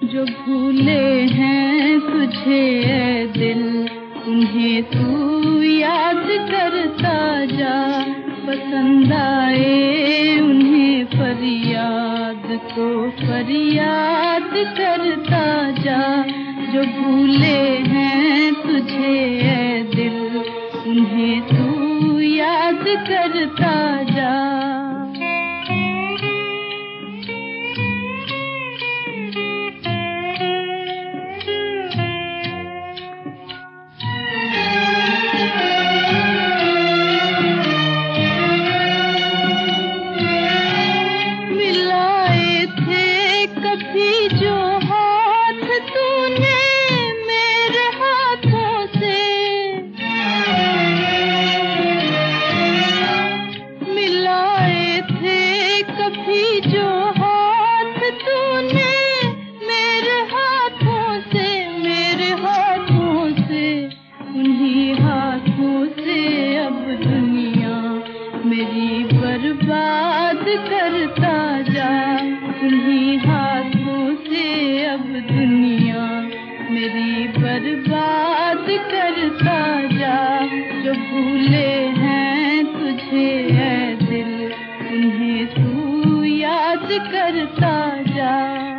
जो भूले हैं तुझे ऐ दिल, उन्हें तू याद करता जा। पसंद आए उन्हें फरियाद तो फरियाद करता जा। जो भूले हैं तुझे ऐ दिल, उन्हें तू याद करता जा। मिलाए थे कभी जो हाथ तूने मेरे हाथों से, मिलाए थे कभी जो हाथ तूने मेरे हाथों से, मेरे हाथों से। उन्हीं हाथों से अब दुनिया मेरी बर्बाद करता जा। उन्हीं हाथों से अब दुनिया मेरी बर्बाद करता जा। जो भूले हैं तुझे ऐ दिल, उन्हें तू याद करता जा।